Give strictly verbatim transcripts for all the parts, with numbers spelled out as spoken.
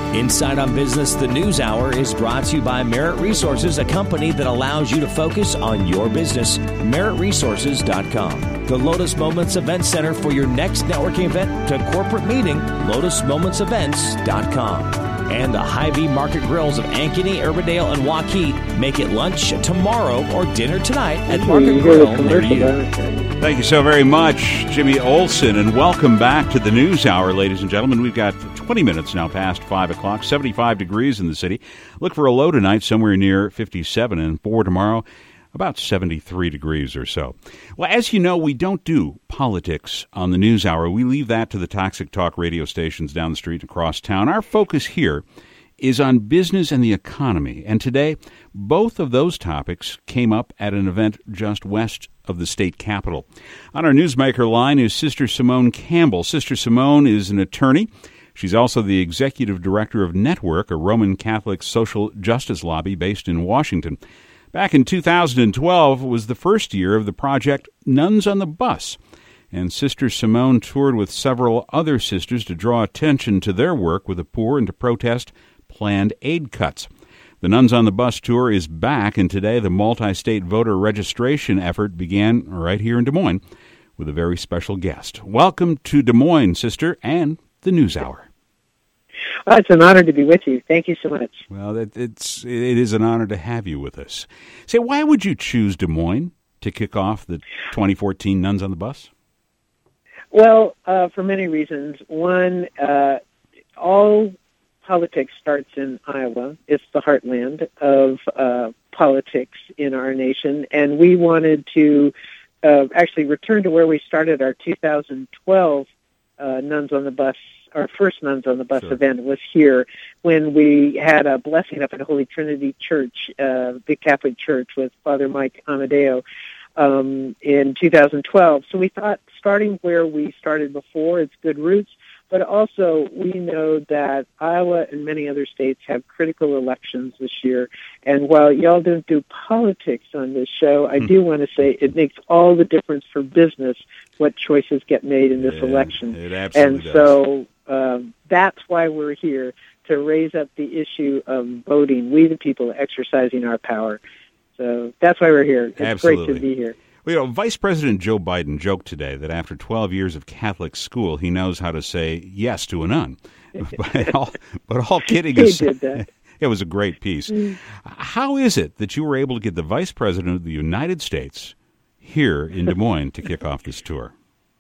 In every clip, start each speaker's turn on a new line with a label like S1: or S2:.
S1: Inside on Business, the News Hour is brought to you by Merit Resources, a company that allows you to focus on your business. merit resources dot com. The Lotus Moments Event Center for your next networking event to corporate meeting, lotus moments events dot com. And the Hy-Vee Market Grills of Ankeny, Urbandale, and Waukee. Make it lunch tomorrow or dinner tonight at Market Grill near you.
S2: Thank you so very much, Jimmy Olsen, and welcome back to the News Hour, ladies and gentlemen. We've got twenty minutes now past five o'clock, seventy-five degrees in the city. Look for a low tonight somewhere near fifty-seven, and for tomorrow, about seventy-three degrees or so. Well, as you know, we don't do politics on the News Hour. We leave that to the Toxic Talk radio stations down the street and across town. Our focus here is on business and the economy. And today, both of those topics came up at an event just west of the state capitol. On our Newsmaker line is Sister Simone Campbell. Sister Simone is an attorney. She's also the executive director of Network, a Roman Catholic social justice lobby based in Washington. Back in two thousand twelve was the first year of the project Nuns on the Bus, and Sister Simone toured with several other sisters to draw attention to their work with the poor and to protest planned aid cuts. The Nuns on the Bus tour is back, and today the multi-state voter registration effort began right here in Des Moines with a very special guest. Welcome to Des Moines, Sister, and the News Hour.
S3: Well, it's an honor to be with you. Thank you so much.
S2: Well, it, it's it is an honor to have you with us. Say, why would you choose Des Moines to kick off the twenty fourteen Nuns on the Bus?
S3: Well, uh, for many reasons. One, uh, all politics starts in Iowa. It's the heartland of uh, politics in our nation, and we wanted to uh, actually return to where we started our two thousand twelve uh, Nuns on the Bus. Our first Nuns on the Bus sure. event was here when we had a blessing up at Holy Trinity Church, uh, big Catholic church, with Father Mike Amadeo um, in two thousand twelve. So we thought starting where we started before, it's good roots, but also we know that Iowa and many other states have critical elections this year. And while y'all don't do politics on this show, I mm. do want to say it makes all the difference for business what choices get made in this
S2: yeah,
S3: election.
S2: It absolutely
S3: and
S2: does.
S3: so um, that's why we're here, to raise up the issue of voting, we the people exercising our power. So that's why we're here. It's
S2: absolutely.
S3: great to be here.
S2: Well, you know, Vice President Joe Biden joked today that after twelve years of Catholic school, he knows how to say yes to a nun. but, all, but all kidding aside,
S3: he did that.
S2: It was a great piece. Mm. How is it that you were able to get the Vice President of the United States here in Des Moines to kick off this tour?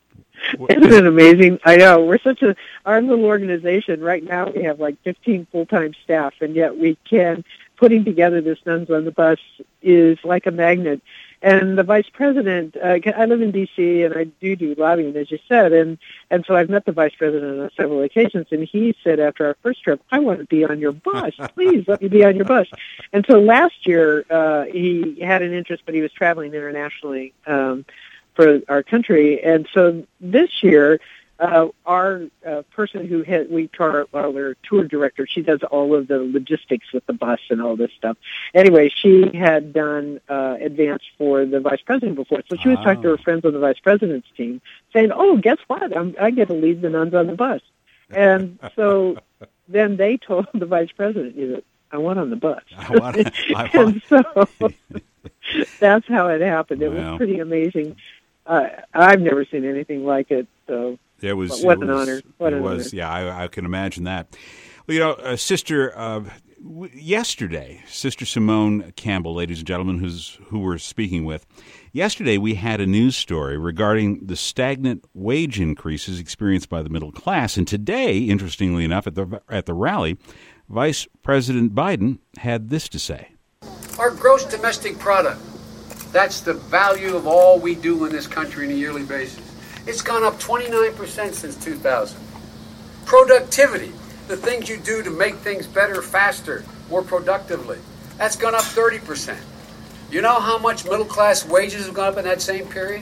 S3: Isn't it amazing? I know. We're such a, our little organization. Right now we have like fifteen full-time staff, and yet we can, putting together this Nuns on the Bus is like a magnet. And the Vice President, uh, I live in D C, and I do do lobbying, as you said, and, and so I've met the Vice President on several occasions, and he said after our first trip, I want to be on your bus. Please let me be on your bus. And so last year uh, he had an interest, but he was traveling internationally um, for our country. And so this year, uh, our uh, person who had, we call our tour director, she does all of the logistics with the bus and all this stuff. Anyway, she had done uh, advance for the Vice President before. So she was oh. talking to her friends on the Vice President's team saying, oh, guess what? I'm, I get to lead the Nuns on the Bus. And so then they told the Vice President, you know, I want on the bus.
S2: I want, I want.
S3: And so that's how it happened. It
S2: wow.
S3: was pretty amazing. Uh, I've never seen anything like it, so
S2: it was
S3: what
S2: it
S3: an
S2: was,
S3: honor. What
S2: it
S3: an
S2: was,
S3: honor.
S2: yeah, I, I can imagine that. Well, you know, uh, Sister, uh, w- yesterday, Sister Simone Campbell, ladies and gentlemen, who's who we're speaking with, yesterday we had a news story regarding the stagnant wage increases experienced by the middle class, and today, interestingly enough, at the at the rally, Vice President Biden had this to say.
S4: Our gross domestic product, that's the value of all we do in this country on a yearly basis. It's gone up twenty-nine percent since two thousand. Productivity, the things you do to make things better, faster, more productively, that's gone up thirty percent. You know how much middle-class wages have gone up in that same period?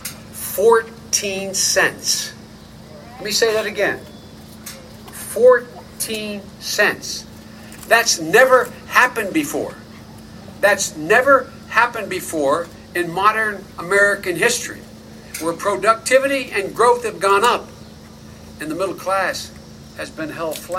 S4: fourteen cents. Let me say that again. fourteen cents. That's never happened before. That's never happened before in modern American history, where productivity and growth have gone up and the middle class has been held flat.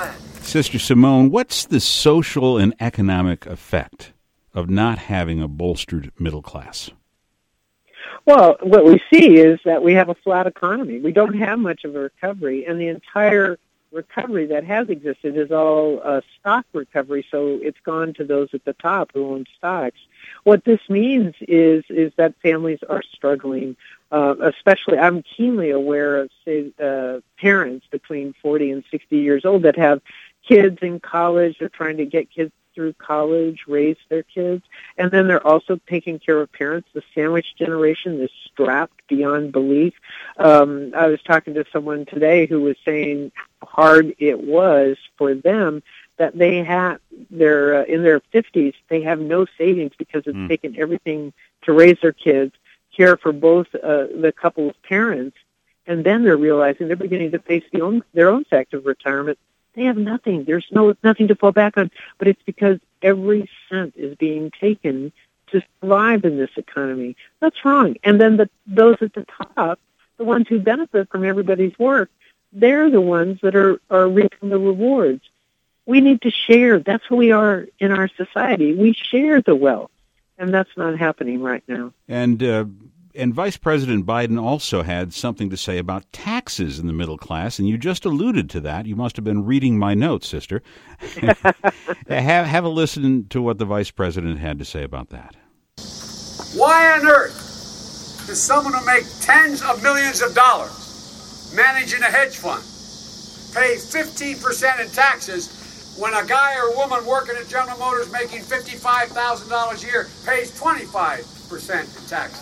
S2: Sister Simone, what's the social and economic effect of not having a bolstered middle class?
S3: Well, what we see is that we have a flat economy. We don't have much of a recovery, and the entire recovery that has existed is all uh, stock recovery, so it's gone to those at the top who own stocks. What this means is is that families are struggling, uh, especially I'm keenly aware of, say, uh, parents between forty and sixty years old that have kids in college. They're trying to get kids through college, raise their kids, and then they're also taking care of parents. The sandwich generation is strapped beyond belief. Um, I was talking to someone today who was saying how hard it was for them that they have they're uh, in their fifties. They have no savings because it's mm. taken everything to raise their kids, care for both uh, the couple's parents, and then they're realizing they're beginning to face the own, their own fact of retirement. They have nothing. There's no nothing to fall back on, but it's because every cent is being taken to survive in this economy. That's wrong. And then the, those at the top, the ones who benefit from everybody's work, they're the ones that are, are reaping the rewards. We need to share. That's who we are in our society. We share the wealth, and that's not happening right now.
S2: And uh, and Vice President Biden also had something to say about taxes in the middle class, and you just alluded to that. You must have been reading my notes, sister. have, have a listen to what the Vice President had to say about that.
S4: Why on earth does someone who makes tens of millions of dollars managing a hedge fund pay fifteen percent in taxes when a guy or woman working at General Motors making fifty-five thousand dollars a year pays twenty-five percent in taxes?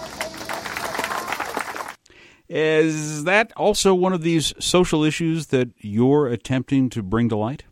S2: Is that also one of these social issues that you're attempting to bring to light?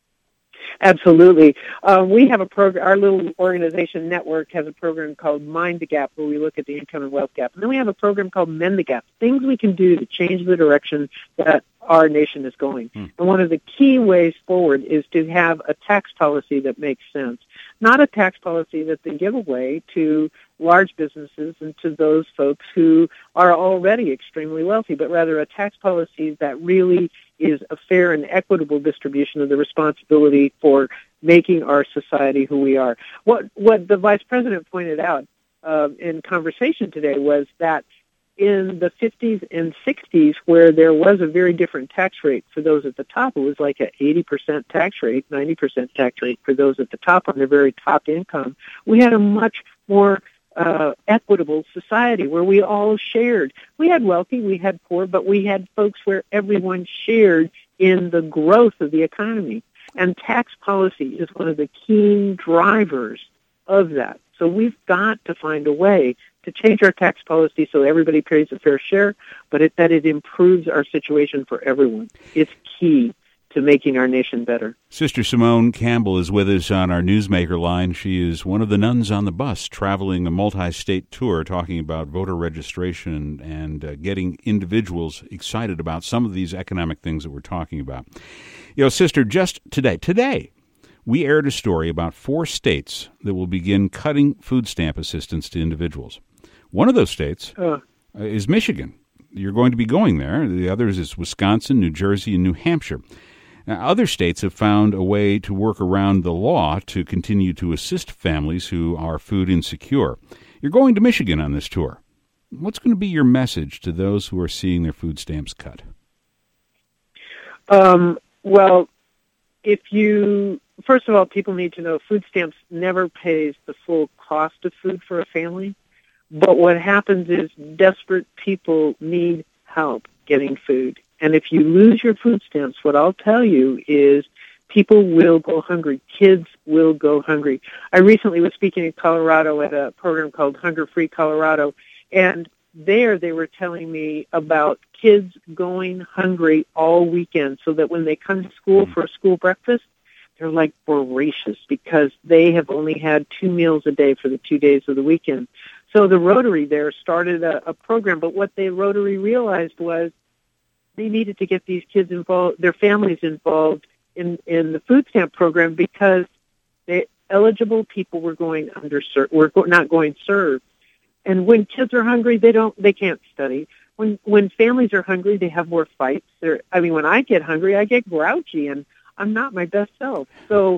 S3: Absolutely. Uh, we have a program, our little organization network has a program called Mind the Gap, where we look at the income and wealth gap. And then we have a program called Mend the Gap, things we can do to change the direction that our nation is going. Hmm. And one of the key ways forward is to have a tax policy that makes sense, not a tax policy that's a giveaway to large businesses and to those folks who are already extremely wealthy, but rather a tax policy that really is a fair and equitable distribution of the responsibility for making our society who we are. What what the Vice President pointed out uh, in conversation today was that in the fifties and sixties, where there was a very different tax rate for those at the top, it was like an eighty percent tax rate, ninety percent tax rate for those at the top on their very top income. We had a much more uh, equitable society where we all shared. We had wealthy, we had poor, but we had folks where everyone shared in the growth of the economy. And tax policy is one of the key drivers of that. So we've got to find a way to change our tax policy so everybody pays a fair share, but it, that it improves our situation for everyone. It's key to making our nation better.
S2: Sister Simone Campbell is with us on our Newsmaker line. She is one of the nuns on the bus traveling a multi-state tour talking about voter registration and uh, getting individuals excited about some of these economic things that we're talking about. You know, Sister, just today, today, we aired a story about four states that will begin cutting food stamp assistance to individuals. One of those states uh. is Michigan. You're going to be going there. The others is Wisconsin, New Jersey, and New Hampshire. Now, other states have found a way to work around the law to continue to assist families who are food insecure. You're going to Michigan on this tour. What's going to be your message to those who are seeing their food stamps cut?
S3: Um, well, if you, first of all, people need to know food stamps never pays the full cost of food for a family. But what happens is desperate people need help getting food. And if you lose your food stamps, what I'll tell you is people will go hungry. Kids will go hungry. I recently was speaking in Colorado at a program called Hunger Free Colorado, and there they were telling me about kids going hungry all weekend so that when they come to school for a school breakfast, they're like voracious because they have only had two meals a day for the two days of the weekend. So the Rotary there started a, a program, but what the Rotary realized was they needed to get these kids involved, their families involved in, in the food stamp program because the eligible people were going underserved, were not going served. And when kids are hungry, they don't, they can't study. When when families are hungry, they have more fights. They're, I mean, when I get hungry, I get grouchy, and I'm not my best self. So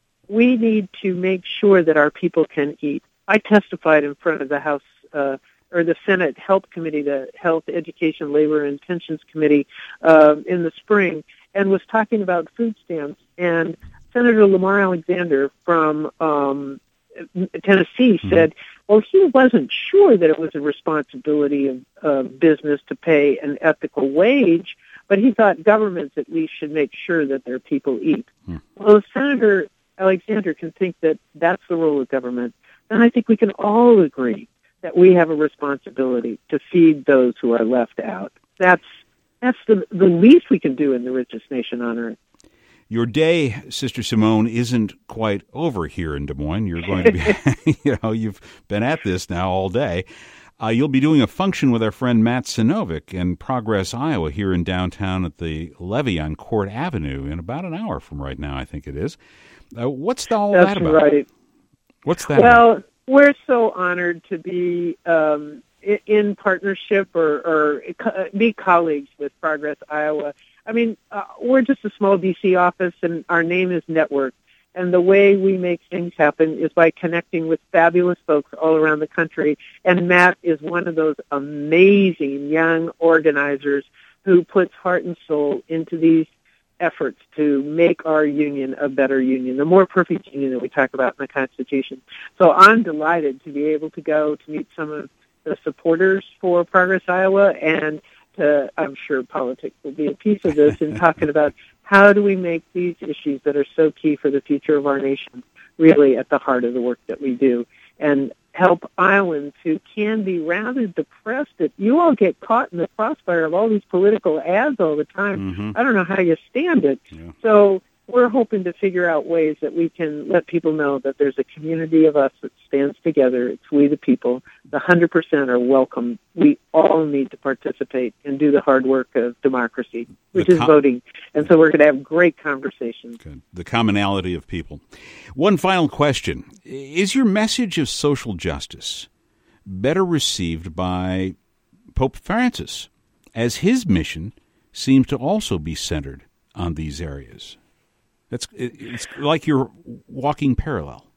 S3: we need to make sure that our people can eat. I testified in front of the House uh, or the Senate Health Committee, the Health, Education, Labor, and Pensions Committee uh, in the spring, and was talking about food stamps. And Senator Lamar Alexander from um, Tennessee said, well, he wasn't sure that it was a responsibility of uh, business to pay an ethical wage, but he thought governments at least should make sure that their people eat. Hmm. Well, if Senator Alexander can think that that's the role of government, then I think we can all agree that we have a responsibility to feed those who are left out. That's that's the the least we can do in the richest nation on earth.
S2: Your day, Sister Simone, isn't quite over here in Des Moines. You're going to be, you know, you've been at this now all day. Uh, you'll be doing a function with our friend Matt Sinovic in Progress, Iowa, here in downtown at the Levee on Court Avenue in about an hour from right now, I think it is. Uh, what's all
S3: That's
S2: that about?
S3: Right.
S2: What's that
S3: well,
S2: about?
S3: We're so honored to be um, in partnership or, or be colleagues with Progress, Iowa. I mean, uh, we're just a small D C office, and our name is Network. And the way we make things happen is by connecting with fabulous folks all around the country. And Matt is one of those amazing young organizers who puts heart and soul into these efforts to make our union a better union, the more perfect union that we talk about in the Constitution. So I'm delighted to be able to go to meet some of the supporters for Progress, Iowa, and to, I'm sure politics will be a piece of this in talking about how do we make these issues that are so key for the future of our nation really at the heart of the work that we do, and help Iowans who can be rather depressed that you all get caught in the crossfire of all these political ads all the time. Mm-hmm. I don't know how you stand it. Yeah. So we're hoping to figure out ways that we can let people know that there's a community of us that stands together. It's we the people. The one hundred percent are welcome. We all need to participate and do the hard work of democracy, which com- is voting. And so we're going to have great conversations.
S2: Good. The commonality of people. One final question. Is your message of social justice better received by Pope Francis, as his mission seems to also be centered on these areas? It's, it's like you're walking parallel.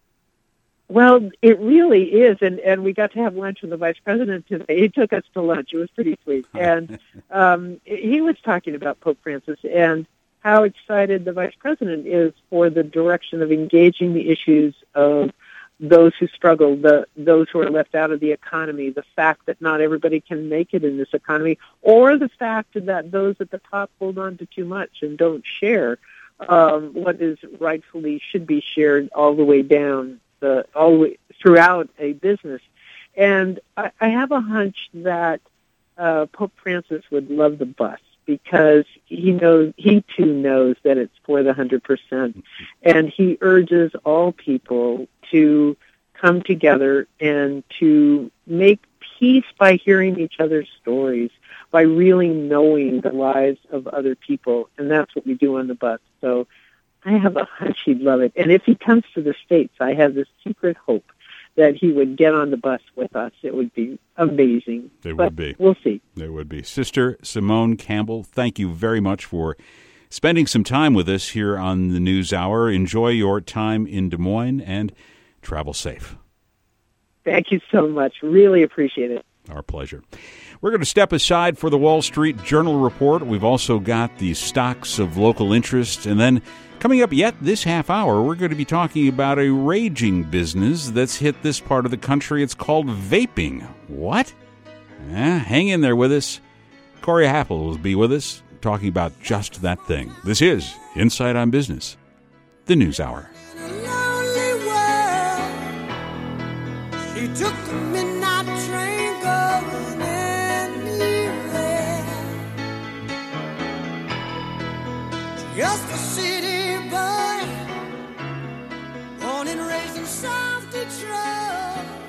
S3: Well, it really is, and, and we got to have lunch with the Vice President today. He took us to lunch. It was pretty sweet. And um, he was talking about Pope Francis and how excited the Vice President is for the direction of engaging the issues of those who struggle, the those who are left out of the economy, the fact that not everybody can make it in this economy, or the fact that those at the top hold on to too much and don't share Um, what is rightfully should be shared all the way down, the all the way throughout a business. And I, I have a hunch that uh, Pope Francis would love the bus because he knows he too knows that it's for the hundred percent, and he urges all people to come together and to make peace by hearing each other's stories, by really knowing the lives of other people, and that's what we do on the bus. So I have a hunch he'd love it. And if he comes to the States, I have this secret hope that he would get on the bus with us. It would be amazing.
S2: It
S3: but
S2: would be.
S3: We'll see.
S2: It would be. Sister Simone Campbell, thank you very much for spending some time with us here on the News Hour. Enjoy your time in Des Moines and travel safe.
S3: Thank you so much. Really appreciate it.
S2: Our pleasure. We're going to step aside for the Wall Street Journal report. We've also got the stocks of local interest. And then coming up yet this half hour, we're going to be talking about a raging business that's hit this part of the country. It's called vaping. What? Eh, hang in there with us. Corey Happel will be with us talking about just that thing. This is Inside on Business, the News Hour.
S5: He took the midnight train going anywhere. Just a city boy, born and raised in South Detroit.